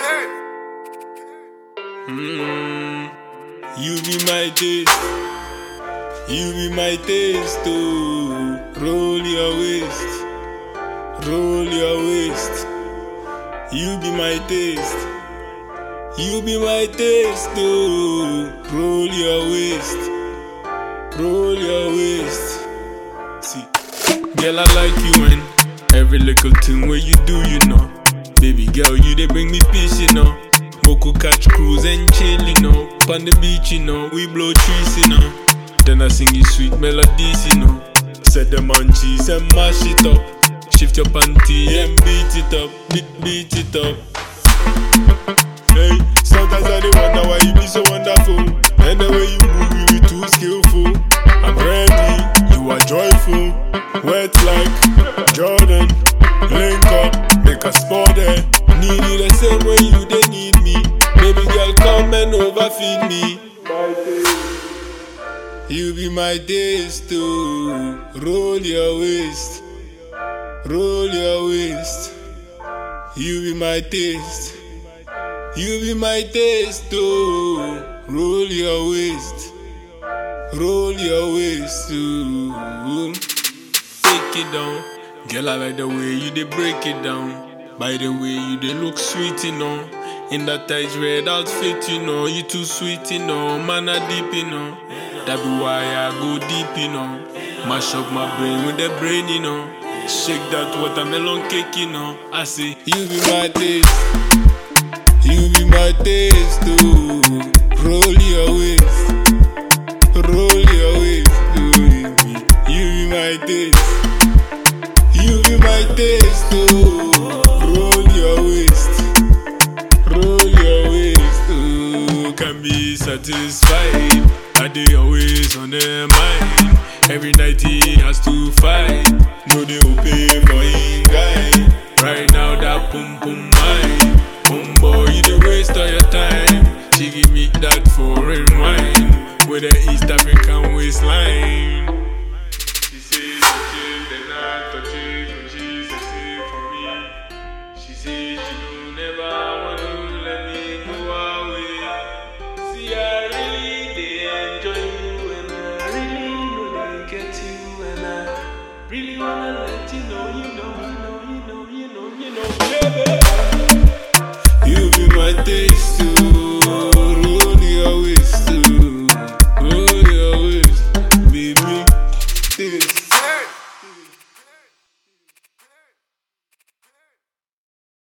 You be my taste, you be my taste, oh. Roll your waist, roll your waist. You be my taste, you be my taste, oh. Roll your waist, roll your waist. See, girl, I like you and every little thing where you do, you know. Baby girl, you they bring me peace, you know. Moku catch cruise and chill, you know. On the beach, you know, we blow trees, you know. Then I sing you sweet melodies, you know. Set them on cheese and mash it up. Shift your panty and beat it up, beat it up. Hey, sometimes I do wonder why you be so wonderful. And the way you move, you be too skillful. I'm ready, you are joyful. Wet like Jordan. Link up, make a spot there. Need you the same way you they need me. Baby girl, come and overfeed me. You be my taste, too. Roll your waist, roll your waist. You be my taste, you be my taste, too. Roll your waist, roll your waist, too. Take it down, girl, I like the way you they break it down. By the way you they look sweet, you know. In that tight red outfit, you know. You too sweet, you know. Man, I deep, you know. That be why I go deep, you know. Mash up my brain with the brain, you know. Shake that watermelon cake, you know. I say, you be my taste, you be my taste, too. Roll your waist, roll your waist, too. You be my taste, you be my taste, too. Roll your waist, roll your waist, too. Can be satisfied. I dey always on their mind. Every night he has to fight. No they will pay for him guy. Right now that pum pum mine. Pum boy, you dey waste all your time. She give me that foreign wine with the East African waistline. She says touch it, then I touch it when she's sexy for me. She says she don't never want to let me go away. See, I really dey enjoy you and I really know they get you and I really wanna let you know, baby. You be my taste, too.